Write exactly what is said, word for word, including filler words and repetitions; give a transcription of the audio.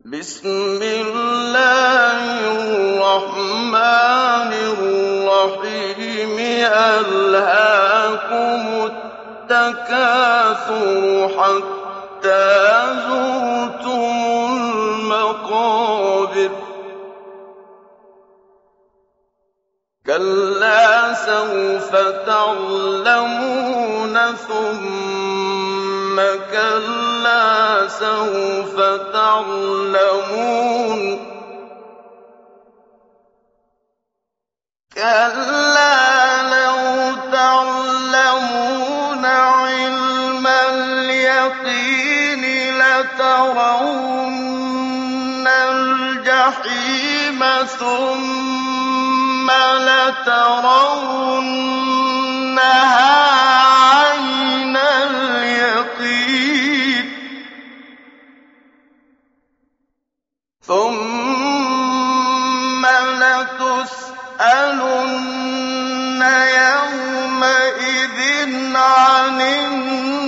بسم الله الرحمن الرحيم ألهاكم التكاثر حتى زرتم المقابر كلا سوف تعلمون ثم كلا سوف تعلمون كلا لو تعلمون علم اليقين لترون الجحيم ثم لترونها عين اليقين ثم لتسألن يومئذ عن النعيم